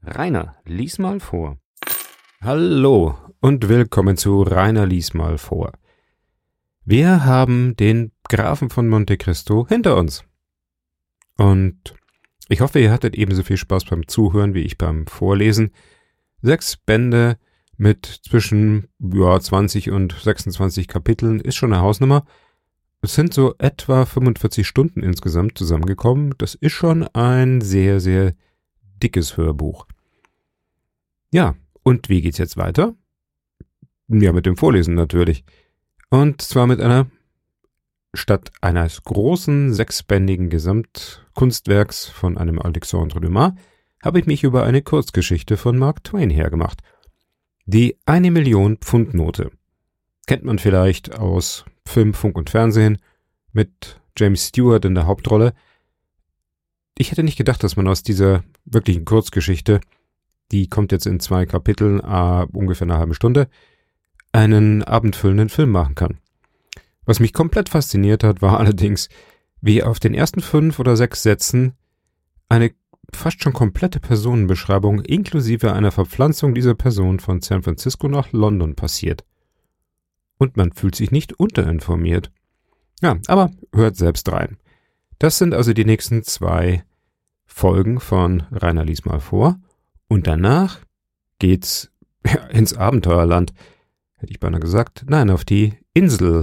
Rainer, lies mal vor. Hallo und willkommen zu Rainer lies mal vor. Wir haben den Grafen von Monte Cristo hinter uns. Und ich hoffe, ihr hattet ebenso viel Spaß beim Zuhören wie ich beim Vorlesen. 6 Bände mit zwischen 20 und 26 Kapiteln ist schon eine Hausnummer. Es sind so etwa 45 Stunden insgesamt zusammengekommen. Das ist schon ein sehr, sehr dickes Hörbuch. Ja, und wie geht's jetzt weiter? Ja, mit dem Vorlesen natürlich. Und zwar mit statt eines großen 6-bändigen Gesamtkunstwerks von einem Alexandre Dumas, habe ich mich über eine Kurzgeschichte von Mark Twain hergemacht. Die 1 Million Pfund Note. Kennt man vielleicht aus Film, Funk und Fernsehen mit James Stewart in der Hauptrolle. Ich hätte nicht gedacht, dass man aus dieser wirklichen Kurzgeschichte, die kommt jetzt in 2 Kapiteln, ungefähr eine halbe Stunde, einen abendfüllenden Film machen kann. Was mich komplett fasziniert hat, war allerdings, wie auf den ersten 5 oder 6 Sätzen eine fast schon komplette Personenbeschreibung inklusive einer Verpflanzung dieser Person von San Francisco nach London passiert. Und man fühlt sich nicht unterinformiert. Ja, aber hört selbst rein. Das sind also die nächsten 2 Folgen von Rainer lies mal vor. Und danach geht's ins Abenteuerland. Hätte ich beinahe gesagt. Nein, auf die Insel.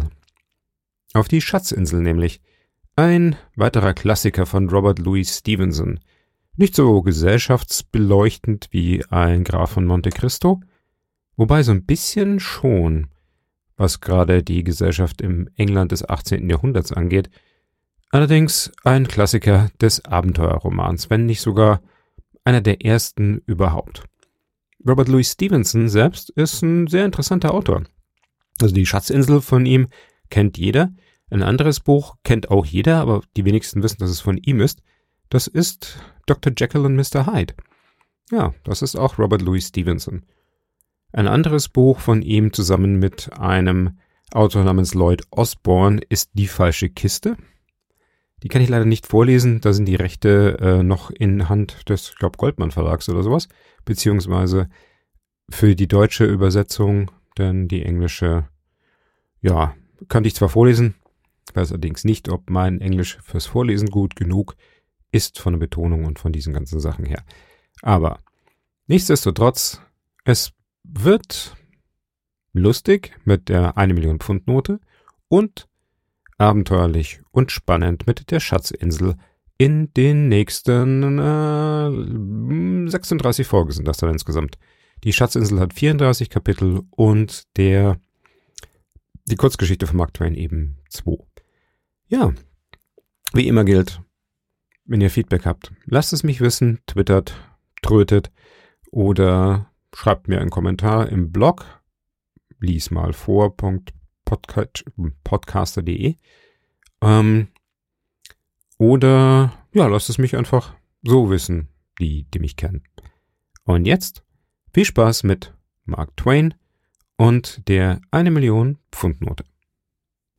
Auf die Schatzinsel nämlich. Ein weiterer Klassiker von Robert Louis Stevenson. Nicht so gesellschaftsbeleuchtend wie ein Graf von Monte Cristo, wobei so ein bisschen schon, was gerade die Gesellschaft im England des 18. Jahrhunderts angeht. Allerdings ein Klassiker des Abenteuerromans, wenn nicht sogar einer der ersten überhaupt. Robert Louis Stevenson selbst ist ein sehr interessanter Autor. Also die Schatzinsel von ihm kennt jeder. Ein anderes Buch kennt auch jeder, aber die wenigsten wissen, dass es von ihm ist. Das ist Dr. Jekyll und Mr. Hyde. Ja, das ist auch Robert Louis Stevenson. Ein anderes Buch von ihm zusammen mit einem Autor namens Lloyd Osborne ist Die falsche Kiste. Die kann ich leider nicht vorlesen, da sind die Rechte noch in Hand des, ich glaube, Goldmann Verlags oder sowas, beziehungsweise für die deutsche Übersetzung, denn die englische, ja, könnte ich zwar vorlesen, weiß allerdings nicht, ob mein Englisch fürs Vorlesen gut genug ist von der Betonung und von diesen ganzen Sachen her. Aber nichtsdestotrotz, es wird lustig mit der 1 Million Pfund Note und abenteuerlich und spannend mit der Schatzinsel. In den nächsten 36 Folgen sind das dann insgesamt. Die Schatzinsel hat 34 Kapitel und die Kurzgeschichte von Mark Twain eben 2. Ja, wie immer gilt, wenn ihr Feedback habt, lasst es mich wissen, twittert, trötet oder schreibt mir einen Kommentar im Blog liesmalvor.podcaster.de oder ja, lasst es mich einfach so wissen, die mich kennen. Und jetzt viel Spaß mit Mark Twain und der 1 Million Pfund Note.